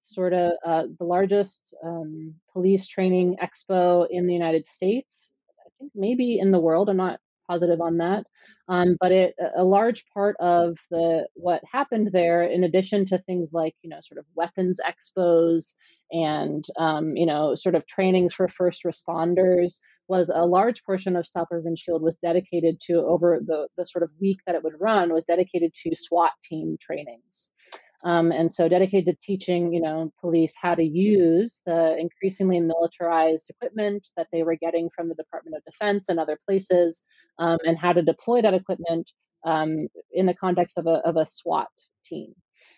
police training expo in the United States. I think maybe in the world. I'm not positive on that. But a large part of what happened there, in addition to things like sort of weapons expos and sort of trainings for first responders, was a large portion of Stop Urban Shield was dedicated to, over the sort of week that it would run, was dedicated to SWAT team trainings. And so dedicated to teaching, police how to use the increasingly militarized equipment that they were getting from the Department of Defense and other places, and how to deploy that equipment in the context of a SWAT team.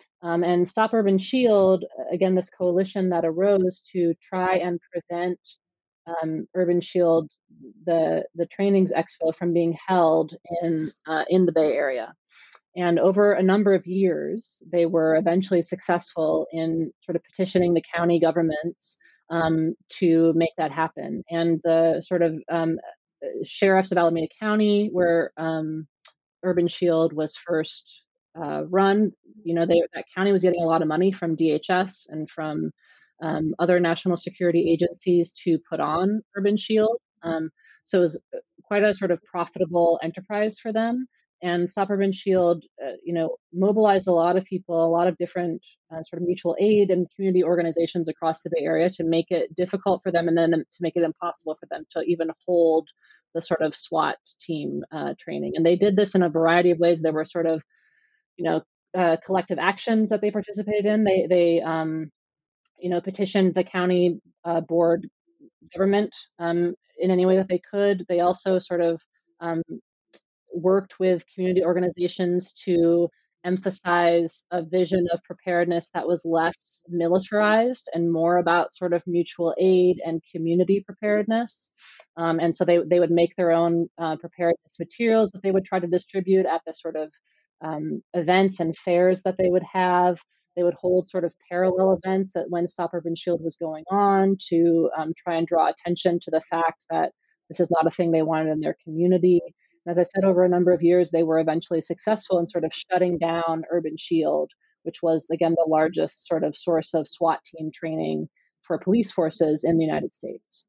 And Stop Urban Shield, again, this coalition that arose to try and prevent Urban Shield, the trainings expo, from being held in the Bay Area. And over a number of years, they were eventually successful in sort of petitioning the county governments to make that happen. And the sort of sheriffs of Alameda County, where Urban Shield was first run, that county was getting a lot of money from DHS and from other national security agencies to put on Urban Shield. So it was quite a sort of profitable enterprise for them. And Stop Urban Shield, mobilized a lot of people, a lot of different sort of mutual aid and community organizations across the Bay Area to make it difficult for them, and then to make it impossible for them to even hold the sort of SWAT team training. And they did this in a variety of ways. There were sort of, collective actions that they participated in. They petitioned the county board government in any way that they could. They also sort of worked with community organizations to emphasize a vision of preparedness that was less militarized and more about sort of mutual aid and community preparedness. And so they would make their own preparedness materials that they would try to distribute at the sort of events and fairs that they would have. They would hold sort of parallel events when Stop Urban Shield was going on to try and draw attention to the fact that this is not a thing they wanted in their community. As I said, over a number of years, they were eventually successful in sort of shutting down Urban Shield, which was, again, the largest sort of source of SWAT team training for police forces in the United States.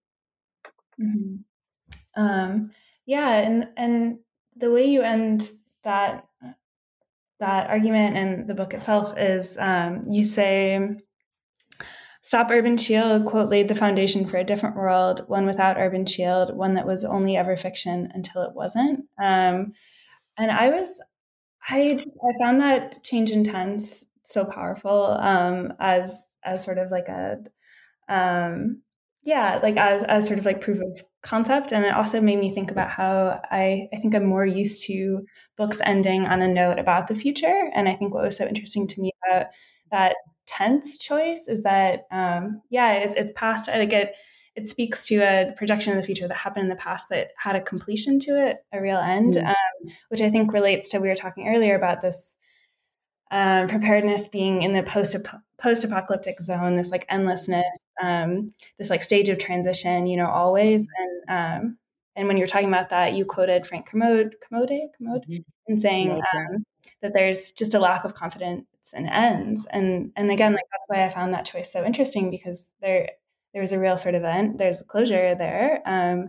Mm-hmm. And the way you end that argument and the book itself is you say, Stop Urban Shield, quote, laid the foundation for a different world, one without Urban Shield, one that was only ever fiction until it wasn't. And I found that change in tense so powerful as sort of like as sort of like proof of concept. And it also made me think about how I think I'm more used to books ending on a note about the future. And I think what was so interesting to me about that tense choice is that it's past, like it speaks to a projection of the future that happened in the past that had a completion to it, a real end, which I think relates to, we were talking earlier about this preparedness being in the post-apocalyptic zone, this like endlessness, this like stage of transition, always. And when you were talking about that, you quoted Frank Kermode in saying that there's just a lack of confidence in ends. And again, like that's why I found that choice so interesting, because there was a real sort of end, there's a closure there.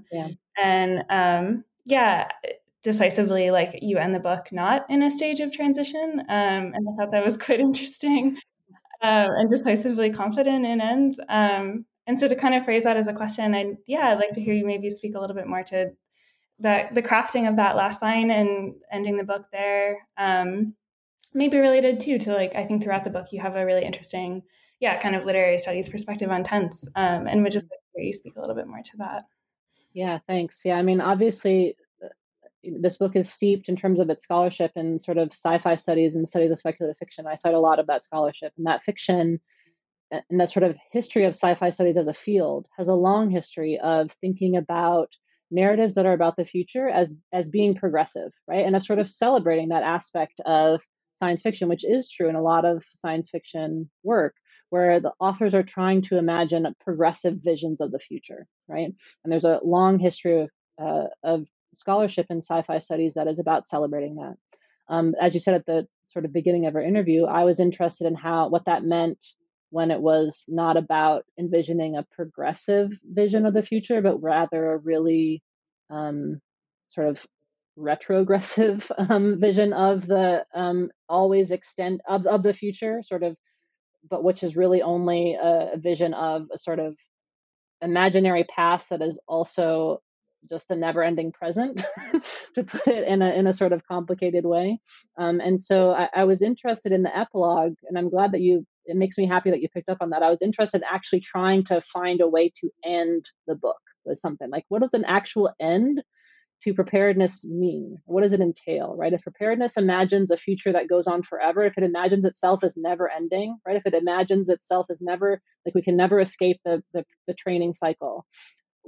Decisively, like you end the book not in a stage of transition. And I thought that was quite interesting, and decisively confident in ends. And so to kind of phrase that as a question, I'd like to hear you maybe speak a little bit more to the crafting of that last line and ending the book there. Maybe related too to, like, I think throughout the book you have a really interesting, kind of literary studies perspective on tense, and would just like to hear you speak a little bit more to that. Yeah, thanks. Yeah, I mean, obviously, this book is steeped in terms of its scholarship in sort of sci-fi studies and studies of speculative fiction. I cite a lot of that scholarship, and that fiction and that sort of history of sci-fi studies as a field has a long history of thinking about narratives that are about the future as being progressive, right? And of sort of celebrating that aspect of science fiction, which is true in a lot of science fiction work, where the authors are trying to imagine progressive visions of the future, right? And there's a long history of scholarship in sci-fi studies that is about celebrating that. As you said at the sort of beginning of our interview, I was interested in what that meant when it was not about envisioning a progressive vision of the future, but rather a really sort of retrogressive vision of the always extent of the future, sort of, but which is really only a vision of a sort of imaginary past that is also just a never-ending present, to put it in a sort of complicated way. And so I was interested in the epilogue, and I'm glad that it makes me happy that you picked up on that. I was interested in actually trying to find a way to end the book with something. Like, what does an actual end to preparedness mean? What does it entail, right? If preparedness imagines a future that goes on forever, if it imagines itself as never ending, right? If it imagines itself as never, like we can never escape the training cycle,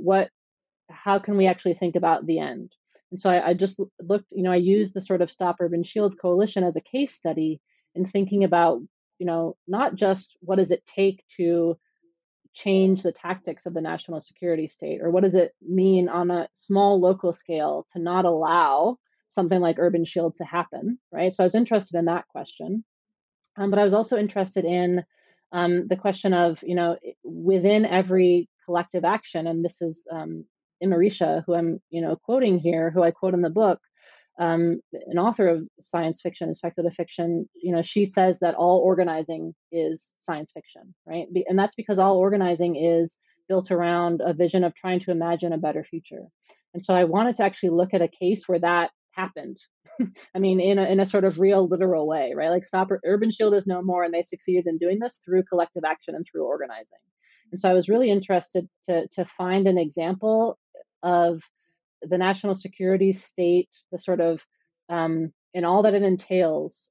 how can we actually think about the end? And so I just looked, I used the sort of Stop Urban Shield Coalition as a case study in thinking about, not just what does it take to change the tactics of the national security state, or what does it mean on a small local scale to not allow something like Urban Shield to happen, right? So I was interested in that question. But I was also interested in the question of, within every collective action, and this is Imarisha, who I'm, quoting here, who I quote in the book, an author of science fiction and speculative fiction, she says that all organizing is science fiction, right? And that's because all organizing is built around a vision of trying to imagine a better future. And so I wanted to actually look at a case where that happened. I mean, in a sort of real, literal way, right? Like Urban Shield is no more, and they succeeded in doing this through collective action and through organizing. And so I was really interested to find an example of the national security state, the sort of and all that it entails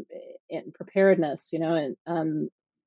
in preparedness, and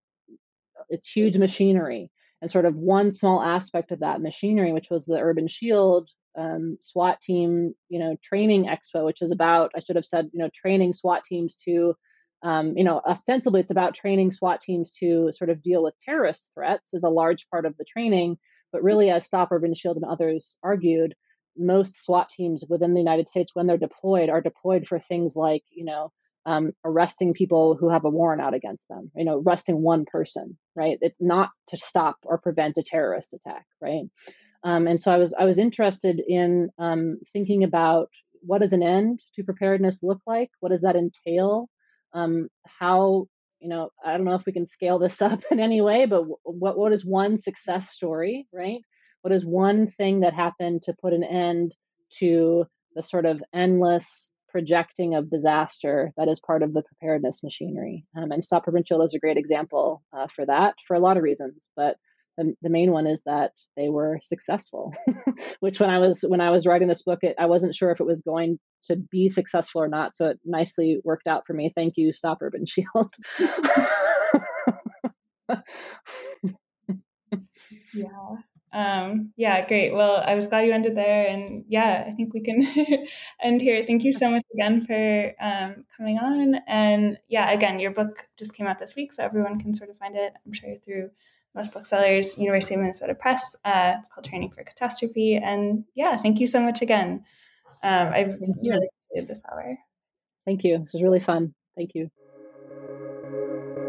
it's huge machinery, and sort of one small aspect of that machinery, which was the Urban Shield SWAT team, training expo, which is about, I should have said, training SWAT teams to, ostensibly it's about training SWAT teams to sort of deal with terrorist threats is a large part of the training. But really, as Stop Urban Shield and others argued, most SWAT teams within the United States, when they're deployed, are deployed for things like, arresting people who have a warrant out against them, arresting one person, right? It's not to stop or prevent a terrorist attack, right? And so I was interested in thinking about, what does an end to preparedness look like? What does that entail? How, I don't know if we can scale this up in any way, but what is one success story, right? What is one thing that happened to put an end to the sort of endless projecting of disaster that is part of the preparedness machinery? And Stop Urban Shield is a great example for that, for a lot of reasons, but the main one is that they were successful, which when I was writing this book, I wasn't sure if it was going to be successful or not. So it nicely worked out for me. Thank you, Stop Urban Shield. Yeah, great. Well, I was glad you ended there, and yeah, I think we can end here. Thank you so much again for coming on. And yeah, again, your book just came out this week, so everyone can sort of find it, I'm sure, through most booksellers, University of Minnesota Press. It's called Training for Catastrophe. And yeah, thank you so much again. I really appreciated this hour. Thank you. This was really fun. Thank you.